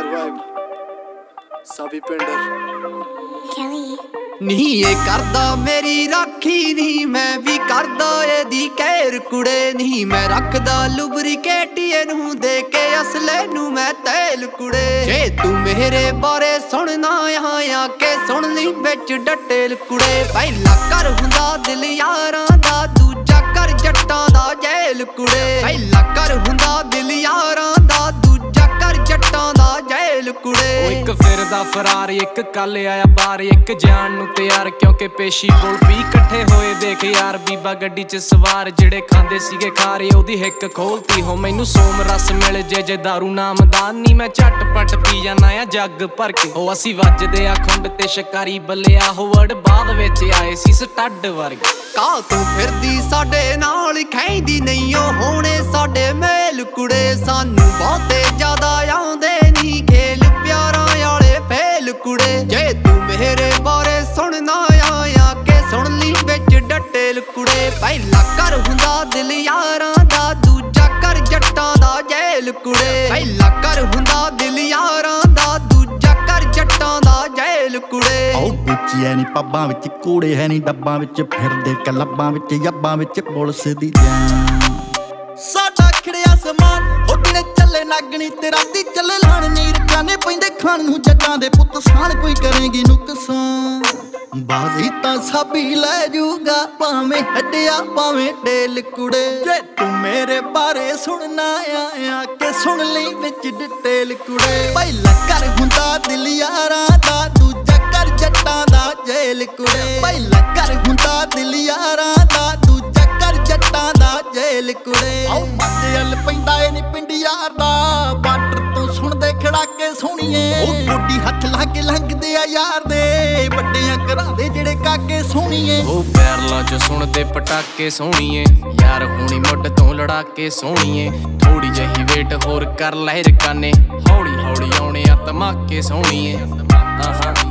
vibe ਸਾਬੀ Pinder Kelly ਨੀ ਇਹ ਕਰਦਾ ਮੇਰੀ ਰਾਖੀ ਨੀ ਮੈਂ ਵੀ ਕਰਦਾ ਇਹਦੀ ਕਹਿਰ ਕੁੜੇ ਨੀ ਮੈਂ ਰੱਖਦਾ ਲੁਬਰੀਕੇਟ ਇਹਨੂੰ ਦੇ ਕੇ ਅਸਲੇ ਨੂੰ ਮੈਂ ਤੇਲ ਕੁੜੇ ਜੇ ਤੂੰ ਮੇਰੇ ਬਾਰੇ ਸੁਣਨਾ ਆ ਕੇ ਸੁਣ ਲਈ ਵਿੱਚ ਡਟੇਲ ਕੁੜੇ ਪਹਿਲਾ ਕਰ ਹੁੰਦਾ ਦਿਲ ਯਾਰਾਂ ਦਾ ਦੂਜਾ ਕਰ ਜੱਟਾਂ ਦਾ ਜੇਲ ਕੁੜੇ ਪਹਿਲਾ ਕਰ ਹੁੰਦਾ ਦਿਲ ਯਾਰਾਂ ਦਾ ਦੂਜਾ ਕਰ ਜੱਟਾਂ ਦਾ ਜੇਲ ਕੁੜੇ ਉਹ ਇੱਕ ਫਿਰਦਾ ਫਰਾਰ ਇੱਕ ਕੱਲ ਆਇਆ ਬਾਹਰ ਇੱਕ ਜਾਣ ਨੂੰ ਤਿਆਰ ਕਿਉਂਕਿ ਪੇਸ਼ੀ ਕੋਲ ਵੀ ਇਕੱਠੇ ਹੋਏ ਦੇਖ ਯਾਰ ਬੀਬਾ ਗੱਡੀ 'ਚ ਸਵਾਰ ਜਿਹੜੇ ਖਾਂਦੇ ਸੀਗੇ ਖਾਰੇ ਉਹਦੀ ਹਿੱਕ ਖੋਲਤੀ ਹੋ ਮੈਨੂੰ ਸੋਮ ਰਸ ਮਿਲ ਜੇ ਦਾਰੂ ਨਾਮਦਾਨ ਨੀ ਮੈਂ ਝਟਪਟ ਪੀ ਜਾਣਾ ਆ ਜੱਗ ਭਰ ਕੇ ਉਹ ਅਸੀਂ ਵੱਜਦੇ ਆ ਖੁੰਡ ਤੇ ਸ਼ਿਕਾਰੀ ਬੱਲਿਆ ਹੋਵੜ ਬਾਅਦ ਵਿੱਚ ਆਏ ਸੀ ਸਟੱਡ ਵਰਗੇ ਕਾ ਤੂੰ ਫਿਰਦੀ ਸਾਡੇ ਨਾਲ ਖੈਂਦੀ ਨਹੀਂ ਓ ਹੋਣੇ ਸਾਡੇ ਮੇਲ ਕੁੜੇ ਸਾਨੂੰ ਬਹੁਤੇ ਜ਼ਿਆਦਾ ਆਉਂਦੇ ਨਹੀਂ ਖੇਲ ਪਿਆਰਾਂ ਵਾਲੇ ਫੇਲ ਕੁੜੇ ਜੇ ਤੂੰ ਮੇਰੇ ਬਾਰੇ ਸੁਣਨਾ ਆ ਕੇ ਸੁਣ ਲਈ ਵਿੱਚ ਡਟੇਲ ਕੁੜੇ ਪਹਿਲਾ ਕਰ ਹੁੰਦਾ ਦਿਲ ਯਾਰਾਂ ਦਾ ਦੂਜਾ ਕਰ ਜੱਟਾਂ ਦਾ ਜੇਲ ਕੁੜੇ ਪਹਿਲਾ ਕਰ ਹੁੰਦਾ ਦਿਲ ਯਾਰਾਂ ਦਾ ਦੂਜਾ ਕਰ ਜੱਟਾਂ ਦਾ ਜੇਲ ਕੁੜੇ ਆਉ ਪੁੱਛੀ ਐ ਨੀ ਪੱਬਾਂ ਵਿੱਚ ਕੂੜੇ ਹੈ ਨੀ ਡੱਬਾਂ ਵਿੱਚ ਫਿਰਦੇ ਕਲੱਬਾਂ ਵਿੱਚ ਯੱਬਾਂ ਵਿੱਚ ਪੁਲਿਸ ਦੀ ਜਾਨ ਸਾਡਾ ਖੜਿਆ ਸਮਾਨ ਹੋਟਣੇ ਚੱਲੇ ਨਾਗਣੀ ਤੇ ਰਾਤੀ ਚੱਲੇ ਲਾਣ ਨੀਰ ਜਾਨੇ ਪੈਂਦੇ ਖਾਣ ਨੂੰ ਜੱਟਾਂ ਦੇ ਪੁੱਤ ਸਾਨ ਕੋਈ ਕਰੇਗੀ ਨੁਕਸਾਨ ਬਾਜ਼ੀ ਤਾਂ ਸਾਬੀ ਲੈ ਜੂਗਾ ਭਾਵੇਂ ਹੱਡਿਆ ਭਾਵੇਂ ਢੇਲ ਕੁੜੇ ਜੇ ਤੂੰ ਮੇਰੇ ਬਾਰੇ ਸੁਣਨਾ ਆ ਕੇ ਸੁਣ ਲਈ ਵਿੱਚ ਡਿਟੇਲ ਕੁੜੇ ਪਹਿਲਾ ਕਰ ਹੁੰਦਾ ਦਿਲ ਯਾਰਾਂ ਦਾ ਦੂਜਾ ਕਰ ਜੱਟਾਂ ਦਾ ਜੇਲ ਕੁੜੇ ਪਹਿਲਾ ਕਰ ਹੁੰਦਾ ਦਿਲ ਯਾਰਾਂ ਦਾ ਦੂਜਾ ਕਰ ਜੱਟਾਂ ਦਾ ਜੇਲ ਕੁੜੇ ਆਉ ਮੱਥੇ ਹਲ ਪੈਂਦਾ ਏ ਨੀ ਪਿੰਡ ਯਾਰ ਦਾ ਬਾਰਡਰ ਤੋਂ ਸੁਣਦੇ ਖੜਾਕੇ ਸੋਹਣੀਏ ਉਹ ਗੋਡੀ ਹੱਥ ਲਾ ਕੇ ਲੰਘਦੇ ਆ ਯਾਰ ਦੇ ਵੱਡਿਆਂ ਘਰਾਂ ਦੇ ਜਿਹੜੇ ਕਾਕੇ ਸੋਹਣੀਏ ਉਹ ਪੈਰਲਾਂ 'ਚ ਸੁਣਦੇ ਪਟਾਕੇ ਸੋਹਣੀਏ ਯਾਰ ਹੁਣੀ ਮੁੱਢ ਤੋਂ ਲੜਾ ਕੇ ਸੋਹਣੀਏ ਥੋੜੀ ਜਿਹੀ ਵੇਟ ਹੋਰ ਕਰ ਲੈ ਰਕਾਨੇ ਹੌਲੀ ਹੌਲੀ ਆਉਣੇ ਆ ਧਮਾਕੇ ਸੋਹਣੀਏ